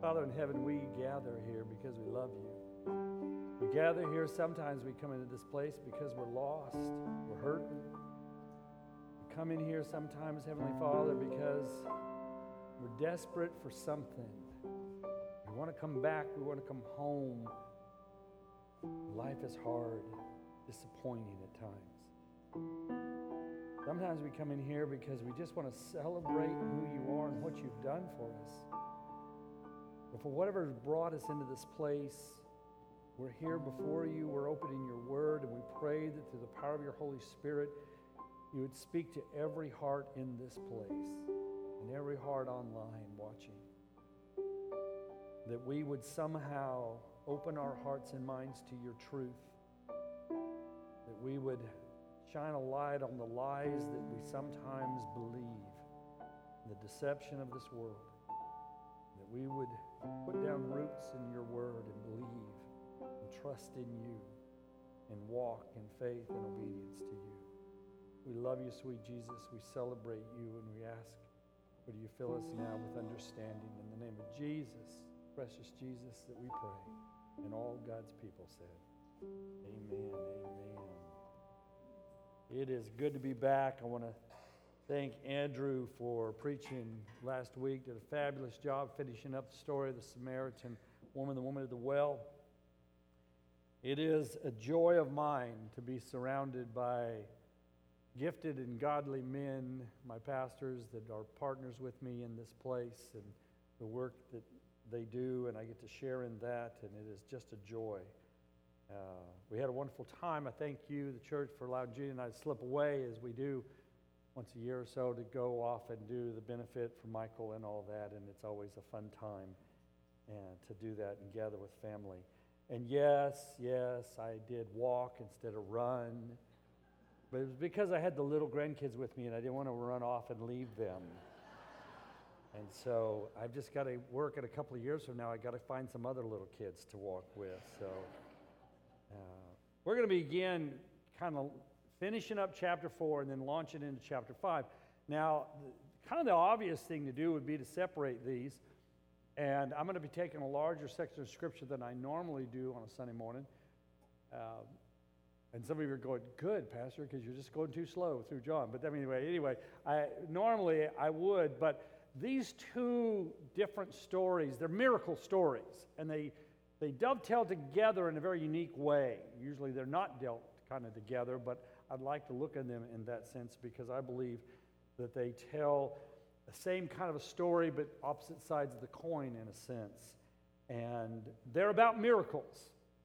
Father in heaven, we gather here because we love you. We gather here, sometimes we come into this place because we're lost, we're hurting. We come in here sometimes, Heavenly Father, because we're desperate for something. We want to come back, we want to come home. Life is hard, disappointing at times. Sometimes we come in here because we just want to celebrate who you are and what you've done for us. But for whatever has brought us into this place, we're here before you, we're opening your word, and we pray that through the power of your Holy Spirit, you would speak to every heart in this place and every heart online watching. That we would somehow open our hearts and minds to your truth. That we would shine a light on the lies that we sometimes believe, the deception of this world. That we would put down roots in your word and believe and trust in you and walk in faith and obedience to you. We love you, sweet Jesus. We celebrate you, and we ask, would you fill us now with understanding? In the name of Jesus, precious Jesus, that we pray. And all God's people said, amen, amen. It is good to be back. I want to thank Andrew for preaching last week. Did a fabulous job finishing up the story of the Samaritan woman, the woman at the well. It is a joy of mine to be surrounded by gifted and godly men, my pastors that are partners with me in this place and the work that they do, and I get to share in that, and it is just a joy. We had a wonderful time. I thank you, the church, for allowing Judy and I to slip away as we do once a year or so to go off and do the benefit for Michael and all that, and it's always a fun time and to do that and gather with family. And yes, I did walk instead of run, but it was because I had the little grandkids with me and I didn't want to run off and leave them. And so I've just got to work at a couple of years from now. I got to find some other little kids to walk with. So we're going to begin kind of finishing up chapter 4 and then launching into chapter 5. Now, kind of the obvious thing to do would be to separate these. And I'm going to be taking a larger section of Scripture than I normally do on a Sunday morning. And some of you are going, good, Pastor, because you're just going too slow through John. But anyway, normally I would, but these two different stories, they're miracle stories, and they dovetail together in a very unique way. Usually they're not dealt kind of together, but I'd like to look at them in that sense because I believe that they tell the same kind of a story but opposite sides of the coin in a sense. And they're about miracles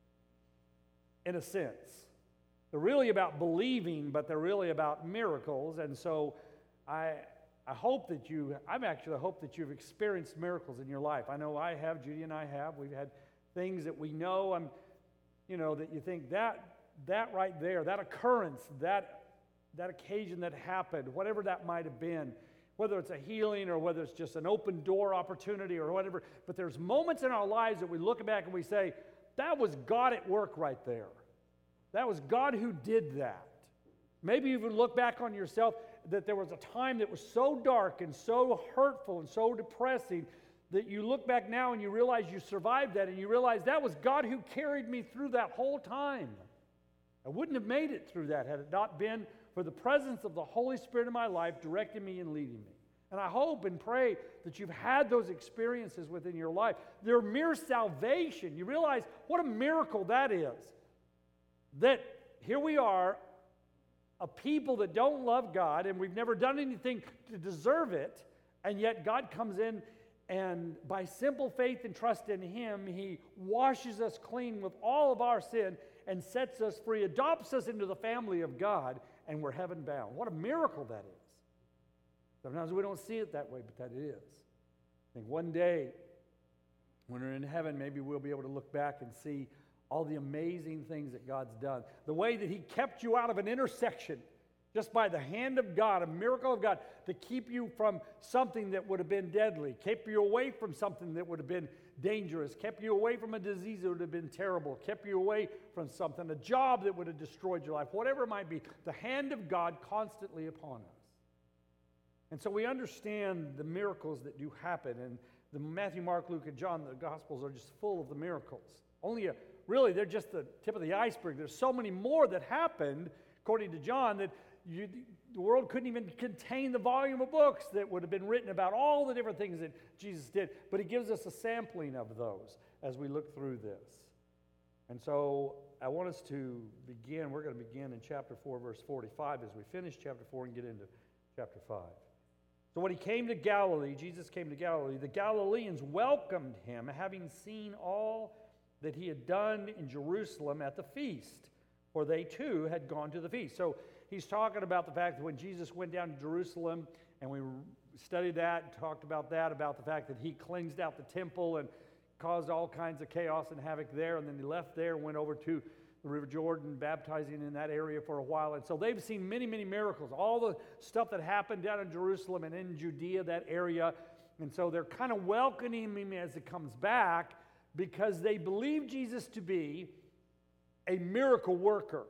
in a sense. They're really about believing, but they're really about miracles. And so I hope that you've experienced miracles in your life. I know I have, Judy and I have. We've had things that we know, that you think that right there, that occurrence, that occasion that happened, whatever that might have been, whether it's a healing or whether it's just an open door opportunity or whatever. But there's moments in our lives that we look back and we say, that was God at work right there. That was God who did that. Maybe you would look back on yourself that there was a time that was so dark and so hurtful and so depressing that you look back now and you realize you survived that and you realize that was God who carried me through that whole time. I wouldn't have made it through that had it not been for the presence of the Holy Spirit in my life directing me and leading me. And I hope and pray that you've had those experiences within your life. They're mere salvation. You realize what a miracle that is. That here we are, a people that don't love God, and we've never done anything to deserve it, and yet God comes in and by simple faith and trust in Him, He washes us clean with all of our sin and sets us free, adopts us into the family of God, and we're heaven bound. What a miracle that is. Sometimes we don't see it that way, but that it is. I think one day, when we're in heaven, maybe we'll be able to look back and see all the amazing things that God's done. The way that He kept you out of an intersection just by the hand of God, a miracle of God, to keep you from something that would have been deadly, kept you away from something that would have been dangerous, kept you away from a disease that would have been terrible, kept you away from something, a job that would have destroyed your life, whatever it might be, the hand of God constantly upon us. And so we understand the miracles that do happen, and The Matthew, Mark, Luke, and John, the Gospels are just full of the miracles. Really, they're just the tip of the iceberg. There's so many more that happened, according to John, that the world couldn't even contain the volume of books that would have been written about all the different things that Jesus did. But he gives us a sampling of those as we look through this. And so I want us to begin. We're going to begin in chapter 4, verse 45 as we finish chapter 4 and get into chapter 5. So when he came to Galilee, Jesus came to Galilee, the Galileans welcomed him, having seen all that he had done in Jerusalem at the feast, for they too had gone to the feast. So he's talking about the fact that when Jesus went down to Jerusalem, and we studied that and talked about that, about the fact that he cleansed out the temple and caused all kinds of chaos and havoc there, and then he left there and went over to the River Jordan, baptizing in that area for a while. And so they've seen many, many miracles, all the stuff that happened down in Jerusalem and in Judea, that area. And so they're kind of welcoming him as he comes back because they believe Jesus to be a miracle worker.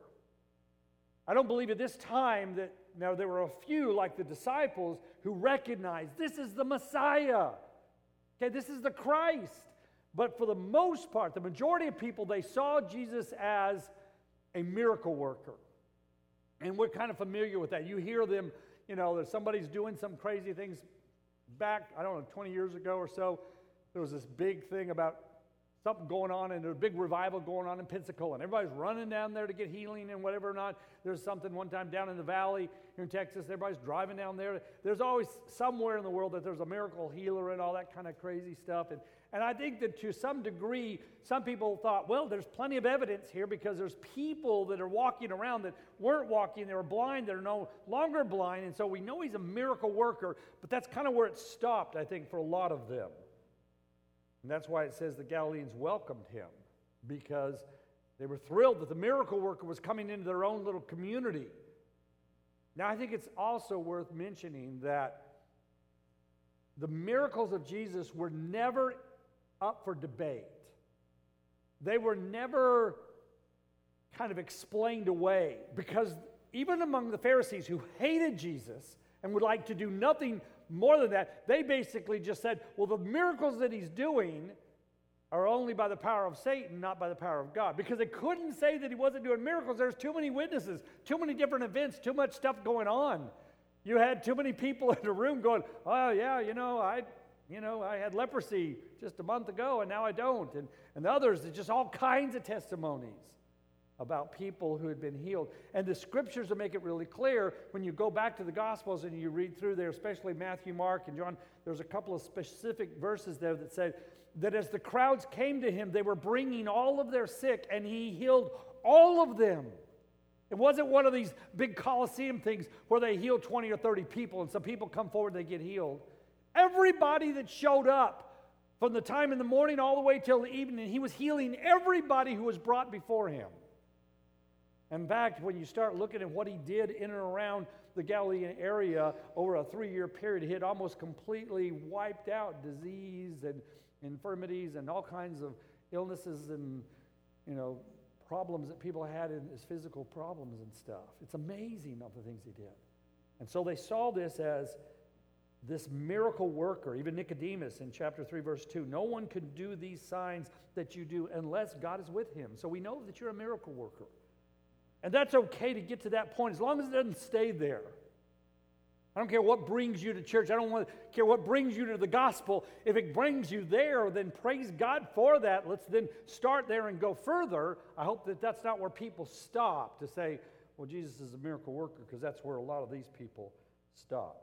I don't believe at this time that, now there were a few like the disciples who recognized this is the Messiah. Okay, this is the Christ. But for the most part, the majority of people, they saw Jesus as a miracle worker. And we're kind of familiar with that. You hear them, that somebody's doing some crazy things. Back, 20 years ago or so, there was this big thing about something going on, and there's a big revival going on in Pensacola. And everybody's running down there to get healing and whatever or not. There's something one time down in the valley here in Texas. Everybody's driving down there. There's always somewhere in the world that there's a miracle healer and all that kind of crazy stuff. And I think that to some degree, some people thought, well, there's plenty of evidence here because there's people that are walking around that weren't walking. They were blind. They're no longer blind. And so we know he's a miracle worker. But that's kind of where it stopped, I think, for a lot of them. And that's why it says the Galileans welcomed him, because they were thrilled that the miracle worker was coming into their own little community. Now, I think it's also worth mentioning that the miracles of Jesus were never up for debate. They were never kind of explained away, because even among the Pharisees who hated Jesus and would like to do nothing more than that, they basically just said, well, the miracles that he's doing are only by the power of Satan, not by the power of God. Because they couldn't say that he wasn't doing miracles. There's too many witnesses, too many different events, too much stuff going on. You had too many people in the room going, oh, yeah, I had leprosy just a month ago, and now I don't. And the others, there's just all kinds of testimonies about people who had been healed. And the scriptures will make it really clear when you go back to the Gospels and you read through there, especially Matthew, Mark, and John, there's a couple of specific verses there that said that as the crowds came to him, they were bringing all of their sick, and he healed all of them. It wasn't one of these big Colosseum things where they heal 20 or 30 people, and some people come forward and they get healed. Everybody that showed up from the time in the morning all the way till the evening, he was healing everybody who was brought before him. In fact, when you start looking at what he did in and around the Galilean area over a 3-year period, he had almost completely wiped out disease and infirmities and all kinds of illnesses and, problems that people had in his physical problems and stuff. It's amazing of the things he did. And so they saw this as this miracle worker. Even Nicodemus in chapter 3, verse 2, no one could do these signs that you do unless God is with him. So we know that you're a miracle worker. And that's okay to get to that point as long as it doesn't stay there. I don't care what brings you to church. I don't care what brings you to the gospel. If it brings you there, then praise God for that. Let's then start there and go further. I hope that that's not where people stop to say, well, Jesus is a miracle worker, because that's where a lot of these people stopped.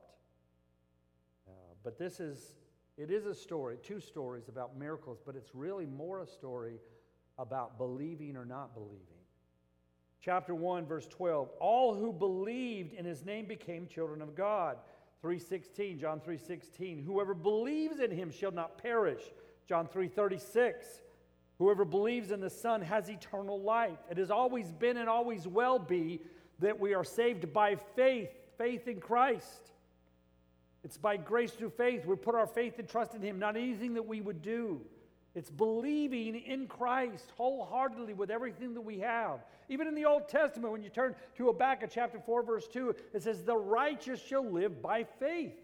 But it is a story, 2 stories about miracles, but it's really more a story about believing or not believing. Chapter 1, verse 12, all who believed in his name became children of God. 3:16, John 3:16, whoever believes in him shall not perish. John 3:36, whoever believes in the Son has eternal life. It has always been and always will be that we are saved by faith in Christ. It's by grace through faith. We put our faith and trust in him, not anything that we would do. It's believing in Christ wholeheartedly with everything that we have. Even in the Old Testament, when you turn to Habakkuk chapter 4, verse 2, it says, the righteous shall live by faith.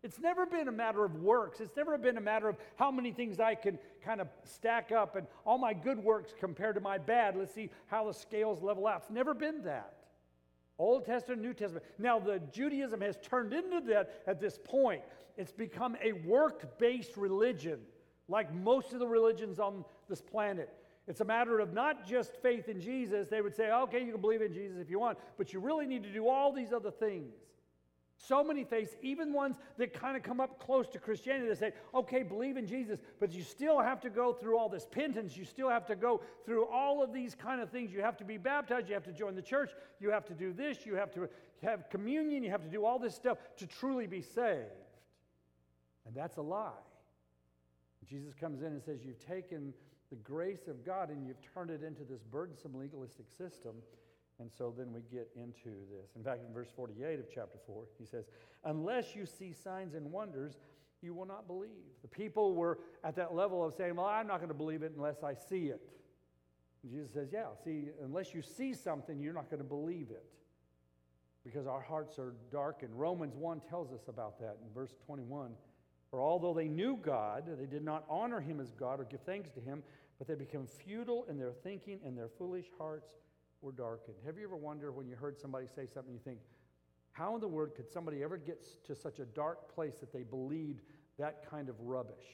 It's never been a matter of works. It's never been a matter of how many things I can kind of stack up and all my good works compared to my bad. Let's see how the scales level out. It's never been that. Old Testament, New Testament. Now, the Judaism has turned into that at this point. It's become a work-based religion, like most of the religions on this planet. It's a matter of not just faith in Jesus. They would say, okay, you can believe in Jesus if you want, but you really need to do all these other things. So many faiths, even ones that kind of come up close to Christianity, they say, okay, believe in Jesus, but you still have to go through all this penance. You still have to go through all of these kind of things. You have to be baptized. You have to join the church. You have to do this. You have to have communion. You have to do all this stuff to truly be saved. And that's a lie. Jesus comes in and says, you've taken the grace of God and you've turned it into this burdensome legalistic system. And so then we get into this. In fact, in verse 48 of chapter 4, he says, unless you see signs and wonders, you will not believe. The people were at that level of saying, well, I'm not going to believe it unless I see it. And Jesus says, yeah, see, unless you see something, you're not going to believe it. Because our hearts are darkened. Romans 1 tells us about that in verse 21. For although they knew God, they did not honor him as God or give thanks to him, but they became futile in their thinking and their foolish hearts were darkened. Have you ever wondered when you heard somebody say something, you think, how in the world could somebody ever get to such a dark place that they believed that kind of rubbish?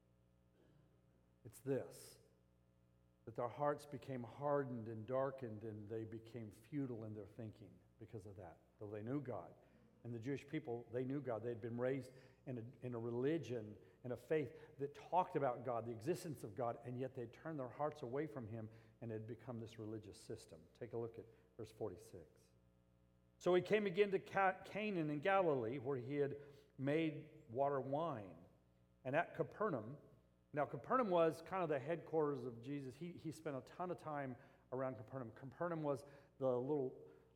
It's this, that their hearts became hardened and darkened and they became futile in their thinking because of that, though they knew God. And the Jewish people, they knew God. They had been raised in a religion and a faith that talked about God, the existence of God, and yet they turned their hearts away from him and had become this religious system. Take a look at verse 46. So he came again to Canaan in Galilee, where he had made water wine. And at Capernaum, now Capernaum was kind of the headquarters of Jesus. He spent a ton of time around Capernaum. Capernaum was the little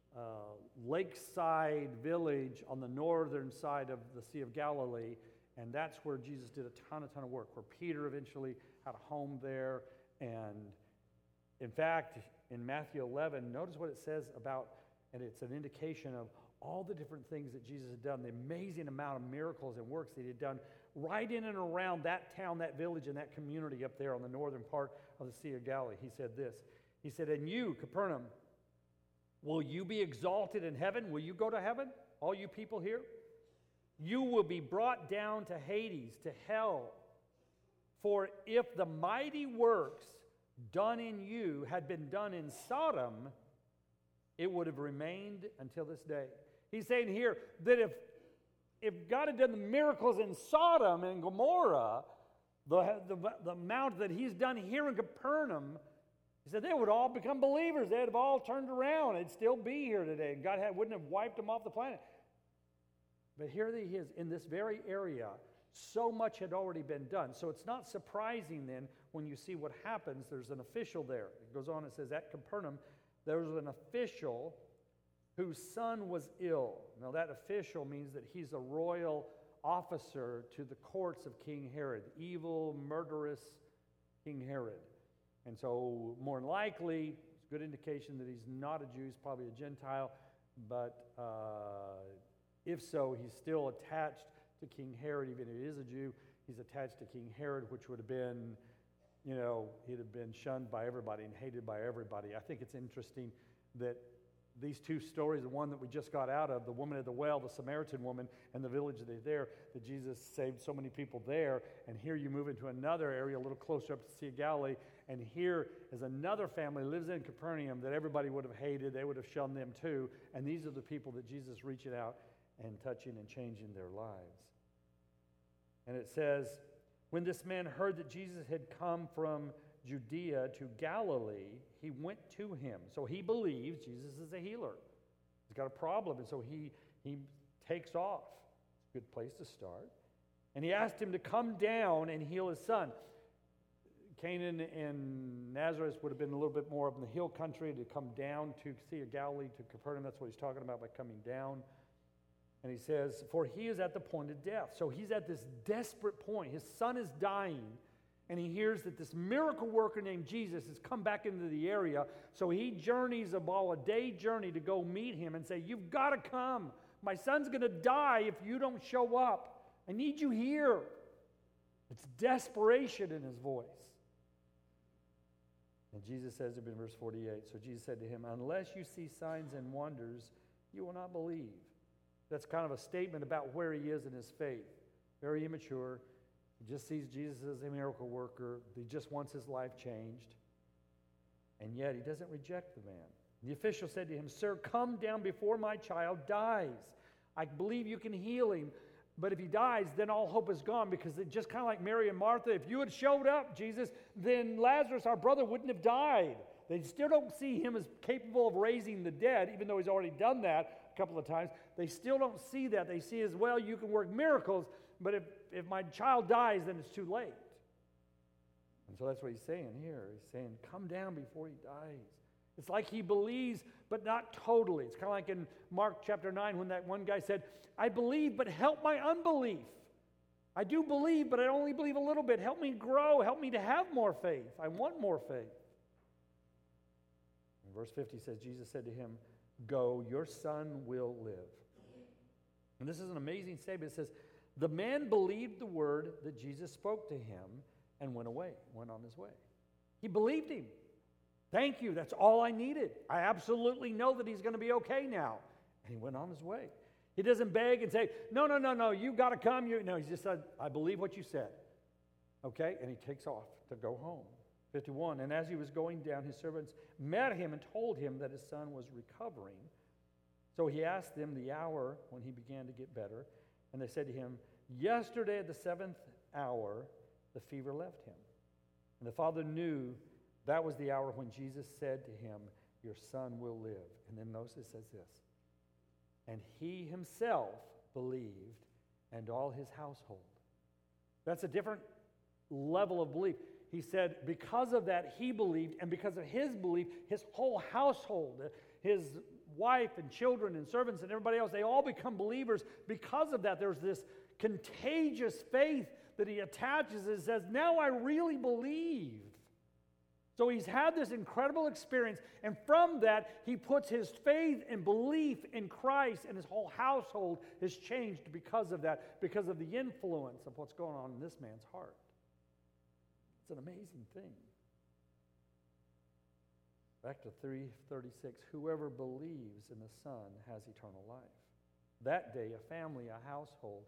lakeside village on the northern side of the Sea of Galilee, and that's where Jesus did a ton of work, where Peter eventually had a home there. And in fact, in Matthew 11, notice what it says about, and it's an indication of all the different things that Jesus had done, the amazing amount of miracles and works that he had done right in and around that town, that village, and that community up there on the northern part of the Sea of Galilee. He said this, he said, and you, Capernaum, will you be exalted in heaven? Will you go to heaven, all you people here? You will be brought down to Hades, to hell. For if the mighty works done in you had been done in Sodom, it would have remained until this day. He's saying here that if God had done the miracles in Sodom and Gomorrah, the amount that he's done here in Capernaum, he said they would all become believers. They'd have all turned around. They'd still be here today. And God wouldn't have wiped them off the planet. But here he is in this very area. So much had already been done. So it's not surprising then when you see what happens. There's an official there. It goes on and says, at Capernaum, there was an official whose son was ill. Now that official means that he's a royal officer to the courts of King Herod, evil, murderous King Herod. And so more than likely, it's a good indication that he's not a Jew, he's probably a Gentile, but if so, he's still attached to King Herod. Even if he is a Jew, he's attached to King Herod, which would have been, he'd have been shunned by everybody and hated by everybody. I think it's interesting that these two stories, the one that we just got out of, the woman at the well, the Samaritan woman, and the village that is there, that Jesus saved so many people there, and here you move into another area a little closer up to the Sea of Galilee, and here is another family lives in Capernaum that everybody would have hated, they would have shunned them too, and these are the people that Jesus is reaching out and touching and changing their lives. And it says, when this man heard that Jesus had come from Judea to Galilee, he went to him. So he believes Jesus is a healer. He's got a problem, and so he takes off. It's a good place to start. And he asked him to come down and heal his son. Canaan and Nazareth would have been a little bit more up in the hill country, to come down to Sea of Galilee, to Capernaum. That's what he's talking about by coming down. And he says, for he is at the point of death. So he's at this desperate point. His son is dying, and he hears that this miracle worker named Jesus has come back into the area. So he journeys a day journey to go meet him and say, you've got to come. My son's going to die if you don't show up. I need you here. It's desperation in his voice. And Jesus says it in verse 48. So Jesus said to him, unless you see signs and wonders, you will not believe. That's kind of a statement about where he is in his faith. Very immature. He just sees Jesus as a miracle worker. He just wants his life changed. And yet he doesn't reject the man. The official said to him, sir, come down before my child dies. I believe you can heal him. But if he dies, then all hope is gone, because it's just kind of like Mary and Martha. If you had showed up, Jesus, then Lazarus, our brother, wouldn't have died. They still don't see him as capable of raising the dead, even though he's already done that a couple of times. They still don't see that. They see as, well, you can work miracles, but if my child dies, then it's too late. And so that's what he's saying here. He's saying, come down before he dies. It's like he believes, but not totally. It's kind of like in Mark chapter 9 when that one guy said, I believe, but help my unbelief. I do believe, but I only believe a little bit. Help me grow. Help me to have more faith. I want more faith. In verse 50 says, Jesus said to him, go, your son will live. And this is an amazing statement. It says, the man believed the word that Jesus spoke to him and went on his way. He believed him. Thank you. That's all I needed. I absolutely know that he's going to be okay now. And he went on his way. He doesn't beg and say, no, you got to come. No, he just said, I believe what you said. Okay? And he takes off to go home. 51, and as he was going down, his servants met him and told him that his son was recovering. So he asked them the hour when he began to get better. And they said to him, yesterday at the 7th hour, the fever left him. And the father knew that was the hour when Jesus said to him, your son will live. And then notice it says this, and he himself believed, and all his household. That's a different level of belief. He said because of that he believed, and because of his belief, his whole household, his wife and children and servants and everybody else, they all become believers. Because of that, there's this contagious faith that he attaches and says, now I really believe. So he's had this incredible experience, and from that, he puts his faith and belief in Christ, and his whole household is changed because of that, because of the influence of what's going on in this man's heart. It's an amazing thing. Back to 3:36, whoever believes in the Son has eternal life. That day, a family, a household,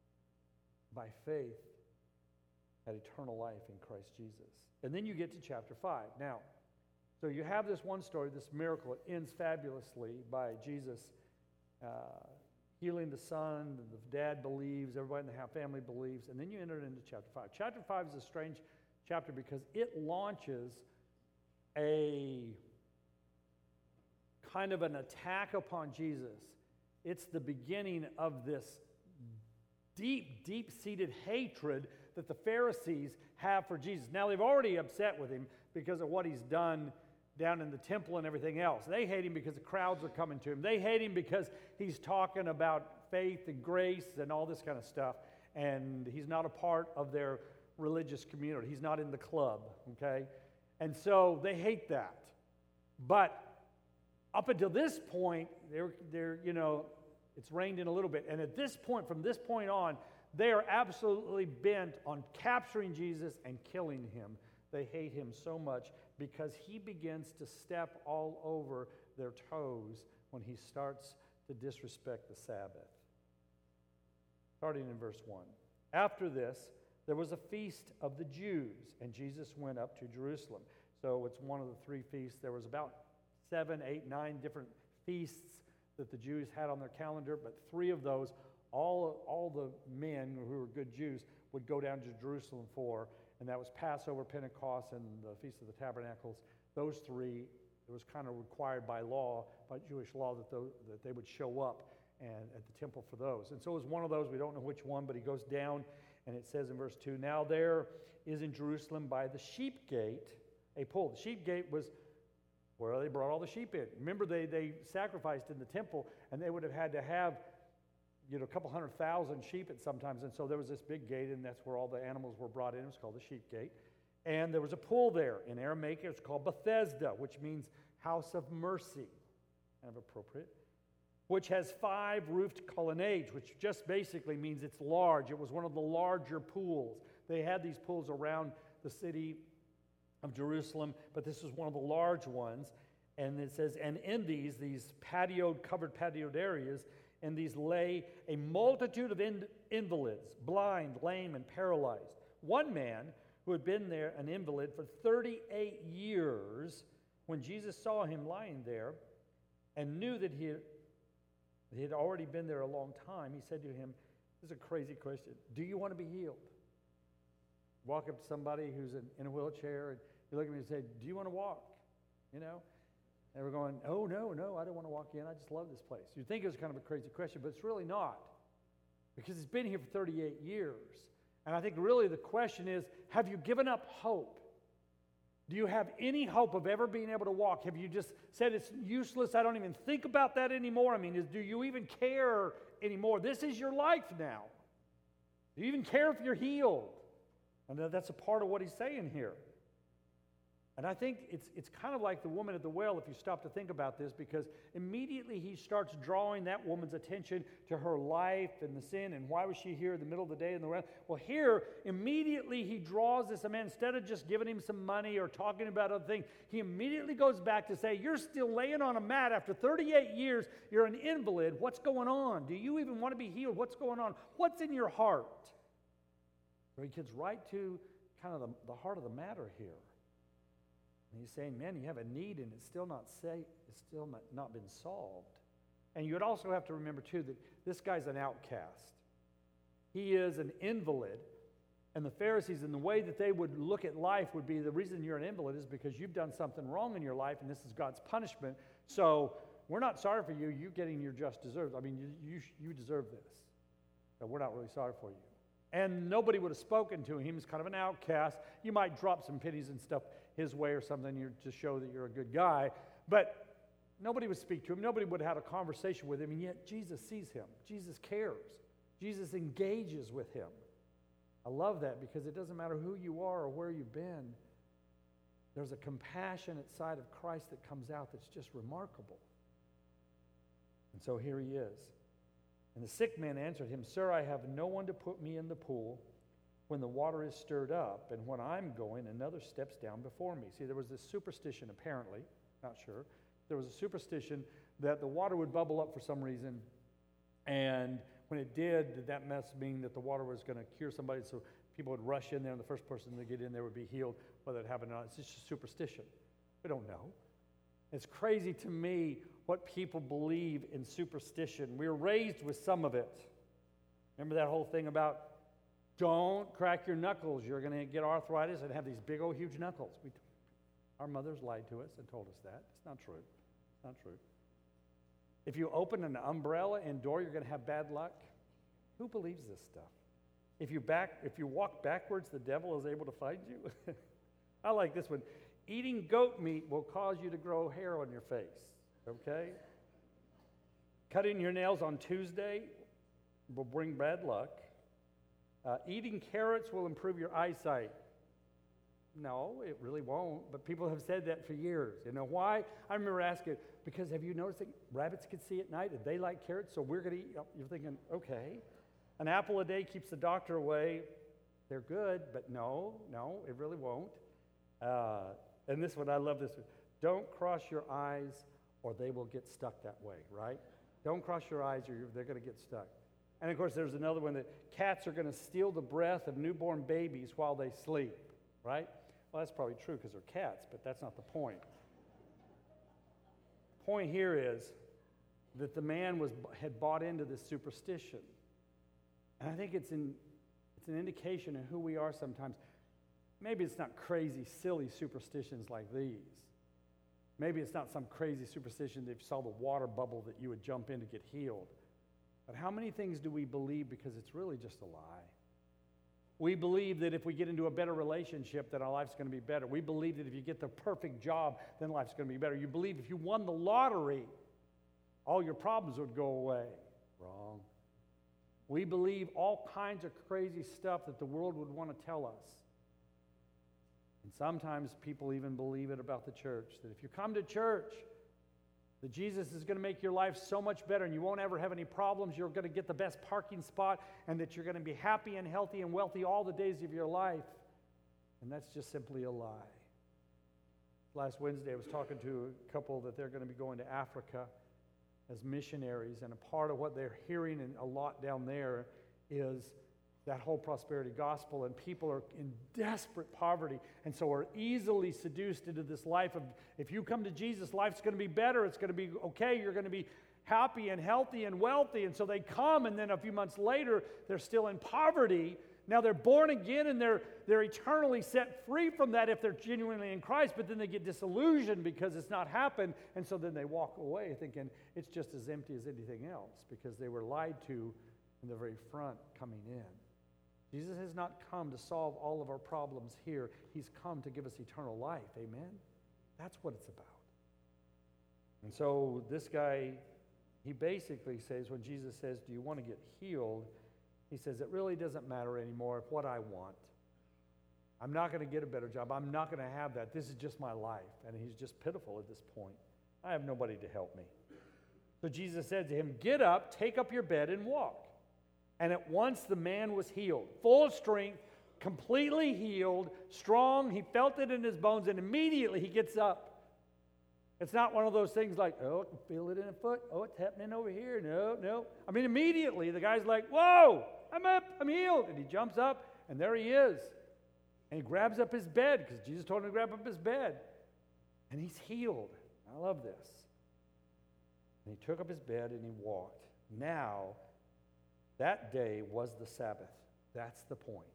by faith, had eternal life in Christ Jesus. And then you get to chapter 5. Now, so you have this one story, this miracle. It ends fabulously by Jesus healing the son. The dad believes. Everybody in the family believes. And then you enter into chapter 5. Chapter 5 is a strange chapter because it launches a kind of an attack upon Jesus. It's the beginning of this deep, deep-seated hatred that the Pharisees have for Jesus. Now, they've already upset with him because of what he's done down in the temple and everything else. They hate him because the crowds are coming to him. They hate him because he's talking about faith and grace and all this kind of stuff, and he's not a part of their religious community. He's not in the club, okay? And so they hate that. But up until this point, they're it's reined in a little bit. And at this point, from this point on, they are absolutely bent on capturing Jesus and killing him. They hate him so much because he begins to step all over their toes when he starts to disrespect the Sabbath. Starting in verse 1. After this, there was a feast of the Jews, and Jesus went up to Jerusalem. So it's one of the three feasts. There was about 7, 8, 9 different feasts that the Jews had on their calendar, but 3 of those, all the men who were good Jews would go down to Jerusalem for, and that was Passover, Pentecost, and the Feast of the Tabernacles. Those 3, it was kind of required by law, by Jewish law, that they would show up at the temple for those. And so it was one of those. We don't know which one, but he goes down, and it says in verse 2, now there is in Jerusalem by the sheep gate a pool. The sheep gate was where they brought all the sheep in. Remember, they sacrificed in the temple, and they would have had to have a couple 100,000 sheep at sometimes. And so there was this big gate, and that's where all the animals were brought in. It was called the sheep gate. And there was a pool there. In Aramaic, it was called Bethesda, which means house of mercy. Kind of appropriate. which has 5 roofed colonnades, which just basically means it's large. It was one of the larger pools. They had these pools around the city of Jerusalem, but this was one of the large ones. And it says, and in these covered patioed areas, in these lay a multitude of invalids, blind, lame, and paralyzed. One man who had been there, an invalid, for 38 years, when Jesus saw him lying there and knew that he had already been there a long time, he said to him, this is a crazy question, do you want to be healed? Walk up to somebody who's in a wheelchair, and you look at me and say, do you want to walk? You know? And we're going, oh, no, I don't want to walk in. I just love this place. You'd think it was kind of a crazy question, but it's really not. Because it's been here for 38 years. And I think really the question is, have you given up hope? Do you have any hope of ever being able to walk? Have you just said it's useless? I don't even think about that anymore. I mean, do you even care anymore? This is your life now. Do you even care if you're healed? And that's a part of what he's saying here. And I think it's kind of like the woman at the well, if you stop to think about this, because immediately he starts drawing that woman's attention to her life and the sin, and why was she here in the middle of the day in the well? Well, here, immediately he draws this man, instead of just giving him some money or talking about other things, he immediately goes back to say, you're still laying on a mat after 38 years, you're an invalid, what's going on? Do you even want to be healed? What's going on? What's in your heart? So he gets right to kind of the heart of the matter here. And he's saying, man, you have a need and it's still not not been solved. And you'd also have to remember, too, that this guy's an outcast. He is an invalid. And the Pharisees, and the way that they would look at life would be, the reason you're an invalid is because you've done something wrong in your life, and this is God's punishment. So we're not sorry for you. You're getting your just deserved. I mean, you deserve this. So we're not really sorry for you. And nobody would have spoken to him. He's kind of an outcast. You might drop some pennies and stuff his way or something to show that you're a good guy. But nobody would speak to him. Nobody would have had a conversation with him. And yet Jesus sees him. Jesus cares. Jesus engages with him. I love that, because it doesn't matter who you are or where you've been. There's a compassionate side of Christ that comes out that's just remarkable. And so here he is. And the sick man answered him, Sir, I have no one to put me in the pool when the water is stirred up, and when I'm going, another steps down before me. See, there was this superstition, apparently, not sure. There was a superstition that the water would bubble up for some reason, and when it did, that must mean that the water was going to cure somebody, so people would rush in there, and the first person to get in there would be healed, whether it happened or not. It's just a superstition. We don't know. It's crazy to me what people believe in superstition. We were raised with some of it. Remember that whole thing about don't crack your knuckles. You're going to get arthritis and have these big old huge knuckles. Our mothers lied to us and told us that. It's not true. It's not true. If you open an umbrella indoor, you're going to have bad luck. Who believes this stuff? If you walk backwards, the devil is able to find you. I like this one. Eating goat meat will cause you to grow hair on your face. Okay? Cutting your nails on Tuesday will bring bad luck. Eating carrots will improve your eyesight. No, it really won't, but people have said that for years. You know why? I remember asking, because have you noticed that rabbits can see at night and they like carrots, so we're going to eat? You're thinking, okay. An apple a day keeps the doctor away. They're good, but no, it really won't. And this one, I love this one. Don't cross your eyes or they will get stuck that way, right? Don't cross your eyes or they're going to get stuck. And of course, there's another one that cats are going to steal the breath of newborn babies while they sleep, right? Well, that's probably true because they're cats, but that's not the point. The point here is that the man had bought into this superstition. And I think it's an indication of who we are sometimes. Maybe it's not crazy, silly superstitions like these. Maybe it's not some crazy superstition that if you saw the water bubble that you would jump in to get healed. But how many things do we believe because it's really just a lie? We believe that if we get into a better relationship, then our life's going to be better. We believe that if you get the perfect job, then life's going to be better. You believe if you won the lottery, all your problems would go away. Wrong. We believe all kinds of crazy stuff that the world would want to tell us. And sometimes people even believe it about the church, that if you come to church, That Jesus is going to make your life so much better and you won't ever have any problems. You're going to get the best parking spot and that you're going to be happy and healthy and wealthy all the days of your life. And that's just simply a lie. Last Wednesday, I was talking to a couple that they're going to be going to Africa as missionaries. And a part of what they're hearing a lot down there is that whole prosperity gospel, and people are in desperate poverty and so are easily seduced into this life of, if you come to Jesus, life's going to be better, it's going to be okay, you're going to be happy and healthy and wealthy. And so they come, and then a few months later they're still in poverty. Now they're born again and they're eternally set free from that if they're genuinely in Christ, but then they get disillusioned because it's not happened, and so then they walk away thinking it's just as empty as anything else because they were lied to in the very front coming in. Jesus has not come to solve all of our problems here. He's come to give us eternal life. Amen? That's what it's about. And so this guy, he basically says, when Jesus says, do you want to get healed? He says, it really doesn't matter anymore what I want. I'm not going to get a better job. I'm not going to have that. This is just my life. And he's just pitiful at this point. I have nobody to help me. So Jesus said to him, get up, take up your bed, and walk. And at once the man was healed, full of strength, completely healed, strong. He felt it in his bones, and immediately he gets up. It's not one of those things like, oh, I can feel it in a foot. Oh, it's happening over here. No. I mean, immediately the guy's like, whoa, I'm up, I'm healed. And he jumps up, and there he is. And he grabs up his bed, because Jesus told him to grab up his bed. And he's healed. I love this. And he took up his bed and he walked. Now, that day was the Sabbath. That's the point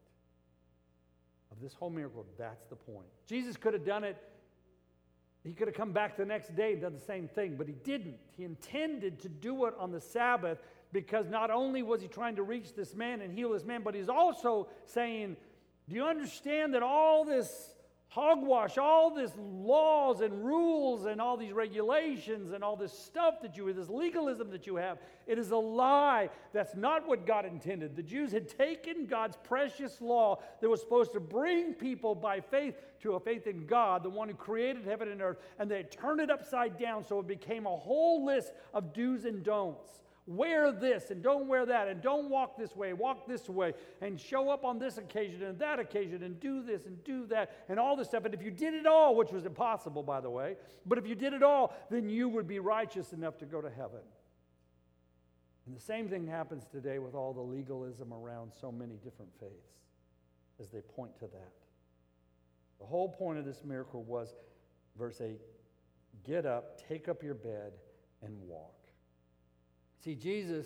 of this whole miracle. That's the point. Jesus could have done it. He could have come back the next day and done the same thing, but he didn't. He intended to do it on the Sabbath because not only was he trying to reach this man and heal this man, but he's also saying, do you understand that all this hogwash, all this laws and rules and all these regulations and all this stuff that this legalism that you have, it is a lie. That's not what God intended. The Jews had taken God's precious law that was supposed to bring people by faith to a faith in God, the one who created heaven and earth, and they turned it upside down so it became a whole list of do's and don'ts. Wear this and don't wear that, and don't walk this way, walk this way, and show up on this occasion and that occasion, and do this and do that, and all this stuff. And if you did it all, which was impossible, by the way, but if you did it all, then you would be righteous enough to go to heaven. And the same thing happens today with all the legalism around so many different faiths as they point to that. The whole point of this miracle was, verse 8, get up, take up your bed, and walk. See, Jesus,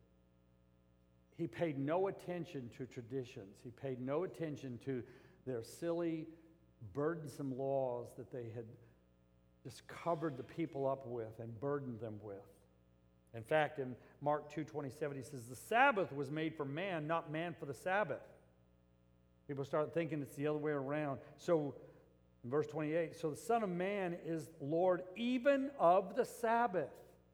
he paid no attention to traditions. He paid no attention to their silly, burdensome laws that they had just covered the people up with and burdened them with. In fact, in Mark 2:27, he says, the Sabbath was made for man, not man for the Sabbath. People start thinking it's the other way around. So, in verse 28, so the Son of Man is Lord even of the Sabbath.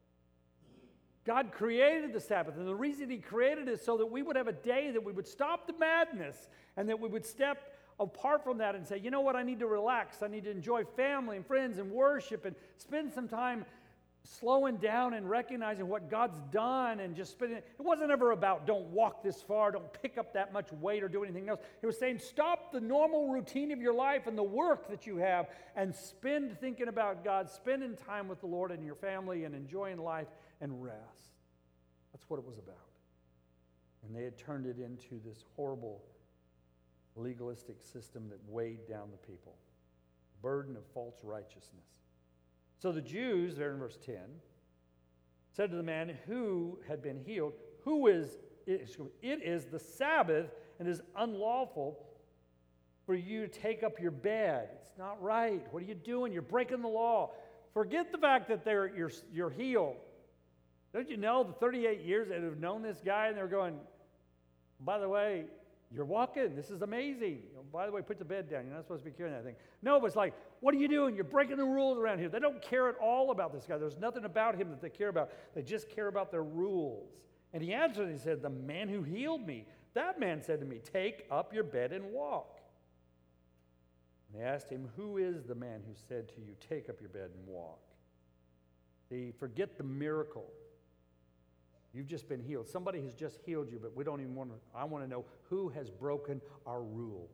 God created the Sabbath, and the reason he created it is so that we would have a day that we would stop the madness and that we would step apart from that and say, you know what, I need to relax. I need to enjoy family and friends and worship and spend some time slowing down and recognizing what God's done and just spending. It wasn't ever about don't walk this far, don't pick up that much weight or do anything else. It was saying stop the normal routine of your life and the work that you have and spend thinking about God, spending time with the Lord and your family and enjoying life and rest. That's what it was about. And they had turned it into this horrible legalistic system that weighed down the people. Burden of false righteousness. So the Jews, there in verse 10, said to the man who had been healed, it is the Sabbath and it is unlawful for you to take up your bed. It's not right. What are you doing? You're breaking the law. Forget the fact that you're healed. Don't you know the 38 years that have known this guy and they're going, by the way, you're walking. This is amazing. By the way, put the bed down. You're not supposed to be carrying that thing. No, but it's like, what are you doing? You're breaking the rules around here. They don't care at all about this guy. There's nothing about him that they care about. They just care about their rules. And he answered and he said, the man who healed me, that man said to me, take up your bed and walk. And they asked him, who is the man who said to you, take up your bed and walk? See, forget the miracle. You've just been healed. Somebody has just healed you, but we don't even want to. I want to know who has broken our rules.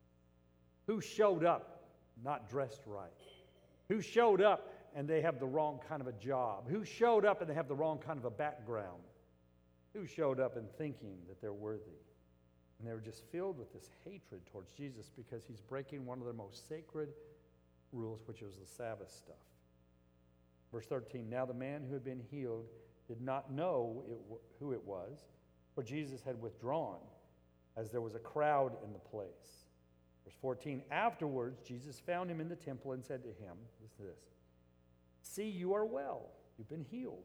Who showed up not dressed right? Who showed up and they have the wrong kind of a job? Who showed up and they have the wrong kind of a background? Who showed up and thinking that they're worthy? And they were just filled with this hatred towards Jesus because he's breaking one of their most sacred rules, which was the Sabbath stuff. Verse 13, now the man who had been healed did not know who it was, for Jesus had withdrawn, as there was a crowd in the place. Verse 14, afterwards, Jesus found him in the temple and said to him, listen to this, see, you are well. You've been healed.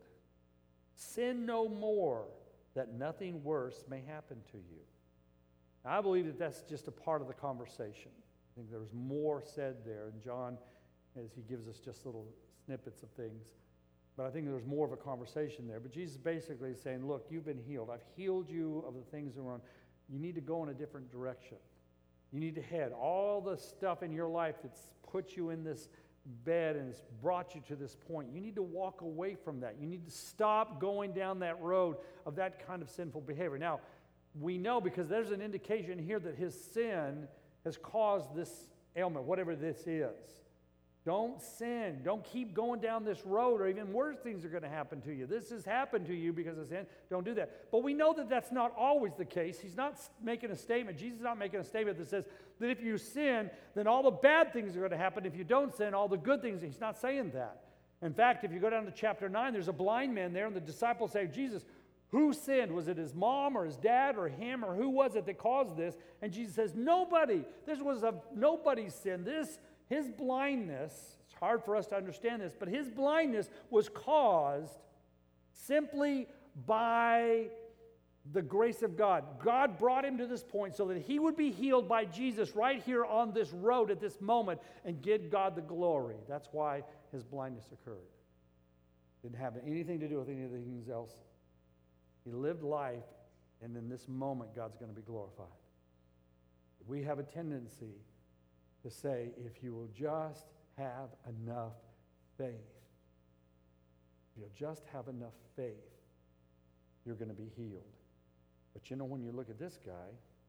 Sin no more, that nothing worse may happen to you. Now, I believe that that's just a part of the conversation. I think there's more said there. And John, as he gives us just little snippets of things, but I think there's more of a conversation there. But Jesus basically is saying, look, you've been healed. I've healed you of the things that are on. You need to go in a different direction. You need to head. All the stuff in your life that's put you in this bed and it's brought you to this point, you need to walk away from that. You need to stop going down that road of that kind of sinful behavior. Now, we know because there's an indication here that his sin has caused this ailment, whatever this is. Don't sin. Don't keep going down this road, or even worse things are going to happen to you. This has happened to you because of sin. Don't do that. But we know that that's not always the case. He's not making a statement. Jesus is not making a statement that says that if you sin, then all the bad things are going to happen. If you don't sin, all the good things. He's not saying that. In fact, if you go down to chapter 9, there's a blind man there, and the disciples say, Jesus, who sinned? Was it his mom or his dad or him, or who was it that caused this? And Jesus says, nobody. This was nobody's sin. His blindness, it's hard for us to understand this, but his blindness was caused simply by the grace of God. God brought him to this point so that he would be healed by Jesus right here on this road at this moment and give God the glory. That's why his blindness occurred. Didn't have anything to do with any of the things else. He lived life, and in this moment, God's going to be glorified. We have a tendency to say, if you will just have enough faith, if you'll just have enough faith, you're going to be healed. But you know, when you look at this guy,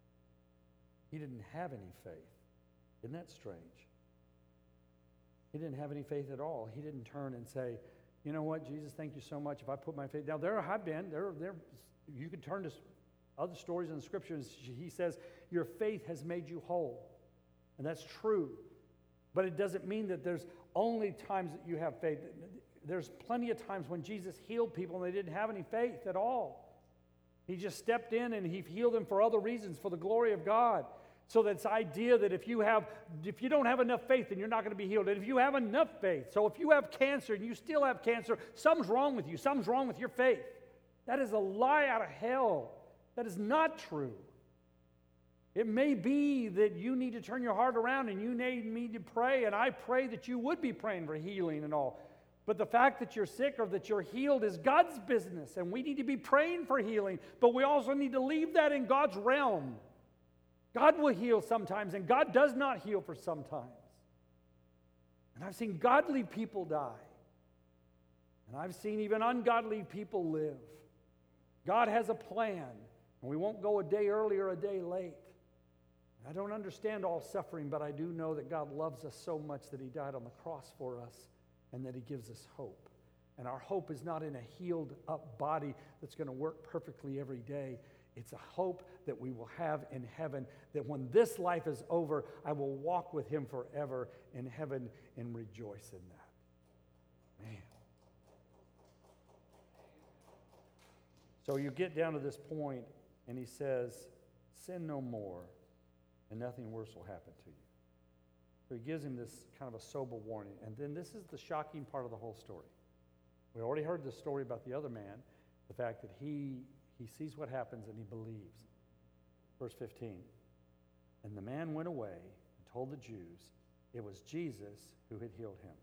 he didn't have any faith. Isn't that strange? He didn't have any faith at all. He didn't turn and say, you know what, Jesus, thank you so much. If I put my faith... Now, there have been, you could turn to other stories in the Scriptures. He says, your faith has made you whole. And that's true. But it doesn't mean that there's only times that you have faith. There's plenty of times when Jesus healed people and they didn't have any faith at all. He just stepped in and he healed them for other reasons, for the glory of God. So this idea that if you don't have enough faith, then you're not going to be healed. And if you have enough faith, so if you have cancer and you still have cancer, something's wrong with you. Something's wrong with your faith. That is a lie out of hell. That is not true. It may be that you need to turn your heart around and you need to pray, and I pray that you would be praying for healing and all. But the fact that you're sick or that you're healed is God's business, and we need to be praying for healing, but we also need to leave that in God's realm. God will heal sometimes, and God does not heal for sometimes. And I've seen godly people die, and I've seen even ungodly people live. God has a plan, and we won't go a day early or a day late. I don't understand all suffering, but I do know that God loves us so much that he died on the cross for us and that he gives us hope. And our hope is not in a healed up body that's going to work perfectly every day. It's a hope that we will have in heaven, that when this life is over, I will walk with him forever in heaven and rejoice in that. Man. So you get down to this point, and he says, sin no more, and nothing worse will happen to you. So he gives him this kind of a sober warning. And then this is the shocking part of the whole story. We already heard the story about the other man, the fact that he sees what happens and he believes. Verse 15, and the man went away and told the Jews it was Jesus who had healed him.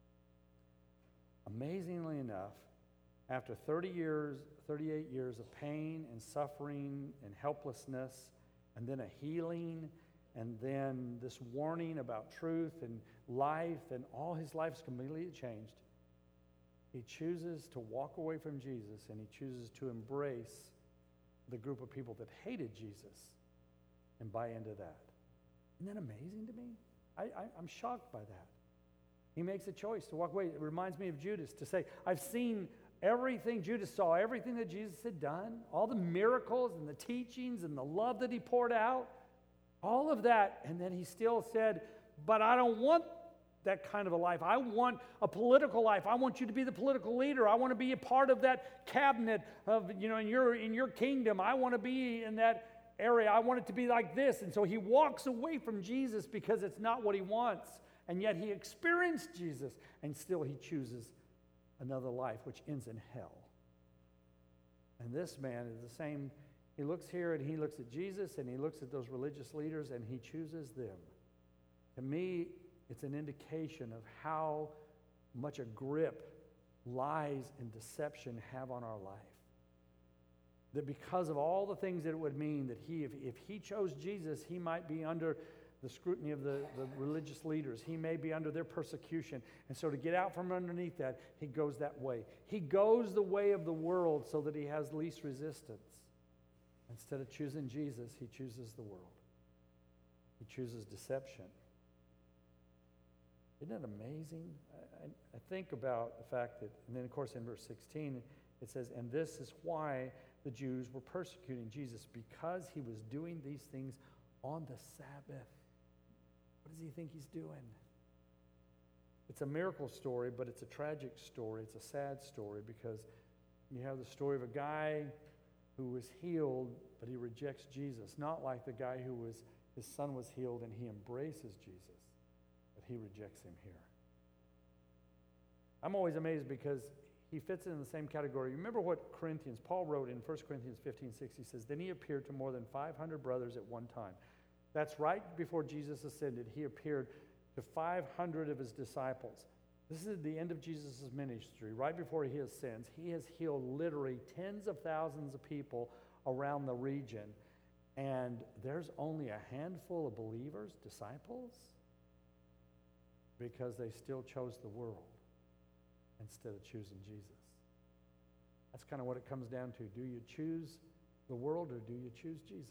Amazingly enough, after 38 years of pain and suffering and helplessness, and then a healing, and then this warning about truth and life, and all his life's completely changed. He chooses to walk away from Jesus, and he chooses to embrace the group of people that hated Jesus and buy into that. Isn't that amazing to me? I'm shocked by that. He makes a choice to walk away. It reminds me of Judas, to say, I've seen everything. Judas saw everything that Jesus had done, all the miracles and the teachings and the love that he poured out, all of that. And then he still said, but I don't want that kind of a life. I want a political life. I want you to be the political leader. I want to be a part of that cabinet of, in your kingdom. I want to be in that area. I want it to be like this. And so he walks away from Jesus because it's not what he wants. And yet he experienced Jesus, and still he chooses another life, which ends in hell. And this man is the same. He looks here and he looks at Jesus and he looks at those religious leaders and he chooses them. To me, it's an indication of how much a grip lies and deception have on our life. That because of all the things that it would mean that if he chose Jesus, he might be under the scrutiny of the religious leaders. He may be under their persecution. And so to get out from underneath that, he goes that way. He goes the way of the world so that he has least resistance. Instead of choosing Jesus, he chooses the world. He chooses deception. Isn't that amazing? I think about the fact that, and then of course in verse 16, it says, and this is why the Jews were persecuting Jesus, because he was doing these things on the Sabbath. What does he think he's doing? It's a miracle story, but it's a tragic story. It's a sad story, because you have the story of a guy who was healed, but he rejects Jesus. Not like the guy his son was healed and he embraces Jesus, but he rejects him here. I'm always amazed because he fits in the same category. Remember what Paul wrote in 1 Corinthians 15:6. He says, then he appeared to more than 500 brothers at one time. That's right before Jesus ascended. He appeared to 500 of his disciples. This is the end of Jesus' ministry, right before he ascends. He has healed literally tens of thousands of people around the region. And there's only a handful of believers, disciples, because they still chose the world instead of choosing Jesus. That's kind of what it comes down to. Do you choose the world or do you choose Jesus?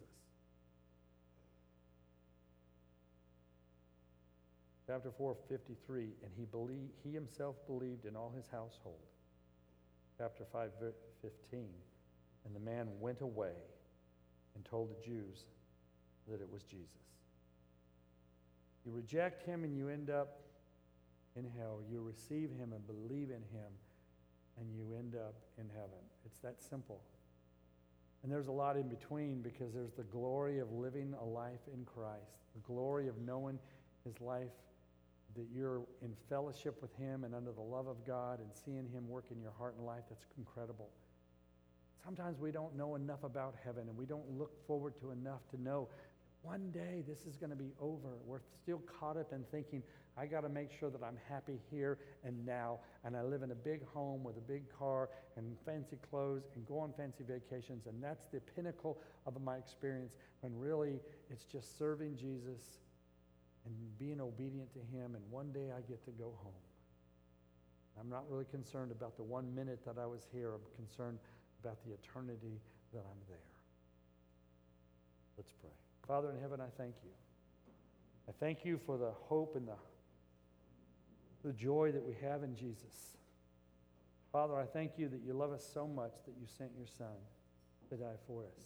Chapter 4:53, and he himself believed in all his household. Chapter 5:15, and the man went away and told the Jews that it was Jesus. You reject him and you end up in hell. You receive him and believe in him and you end up in heaven. It's that simple. And there's a lot in between, because there's the glory of living a life in Christ, the glory of knowing his life, that you're in fellowship with him and under the love of God and seeing him work in your heart and life. That's incredible. Sometimes we don't know enough about heaven, and we don't look forward to enough to know one day this is going to be over. We're still caught up in thinking, I got to make sure that I'm happy here and now, and I live in a big home with a big car and fancy clothes and go on fancy vacations, and that's the pinnacle of my experience, when really it's just serving Jesus and being obedient to him, and one day I get to go home. I'm not really concerned about the 1 minute that I was here. I'm concerned about the eternity that I'm there. Let's pray. Father in heaven, I thank you. I thank you for the hope and the joy that we have in Jesus. Father, I thank you that you love us so much that you sent your Son to die for us.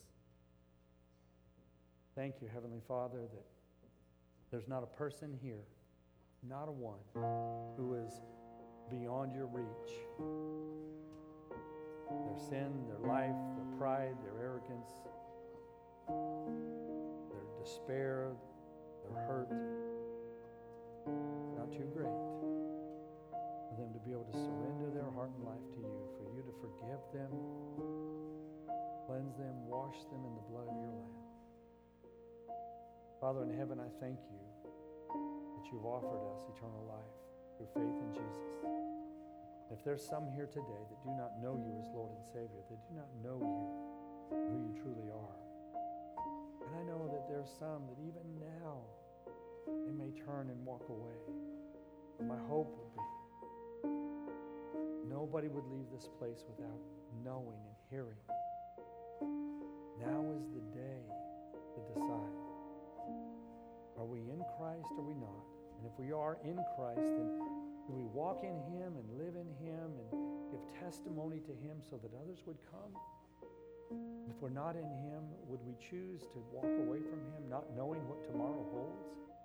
Thank you, Heavenly Father, that there's not a person here, not a one, who is beyond your reach. Their sin, their life, their pride, their arrogance, their despair, their hurt, not too great for them to be able to surrender their heart and life to you, for you to forgive them, cleanse them, wash them in the blood of your Lamb. Father in heaven, I thank you that you've offered us eternal life through faith in Jesus. If there's some here today that do not know you as Lord and Savior, that do not know you, who you truly are, and I know that there's some that even now they may turn and walk away. But my hope would be, no nobody would leave this place without knowing and hearing. Now is the day to decide. Are we in Christ or are we not? And if we are in Christ, then do we walk in Him and live in Him and give testimony to Him so that others would come? If we're not in Him, would we choose to walk away from Him, not knowing what tomorrow holds?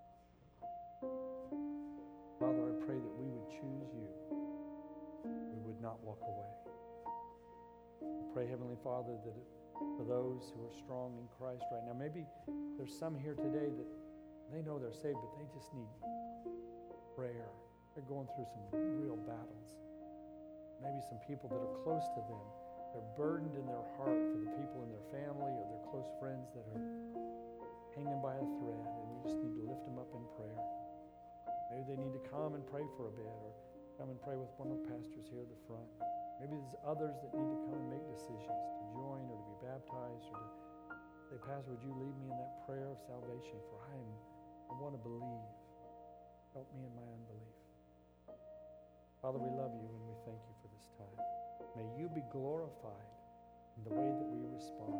Father, I pray that we would choose You. We would not walk away. I pray, Heavenly Father, that for those who are strong in Christ right now, maybe there's some here today that they know they're saved, but they just need prayer. They're going through some real battles. Maybe some people that are close to them, they're burdened in their heart for the people in their family or their close friends that are hanging by a thread, and we just need to lift them up in prayer. Maybe they need to come and pray for a bit, or come and pray with one of the pastors here at the front. Maybe there's others that need to come and make decisions to join or to be baptized, or to say, Pastor, would you lead me in that prayer of salvation, for I want to believe. Help me in my unbelief. Father, we love You and we thank You for this time. May You be glorified in the way that we respond.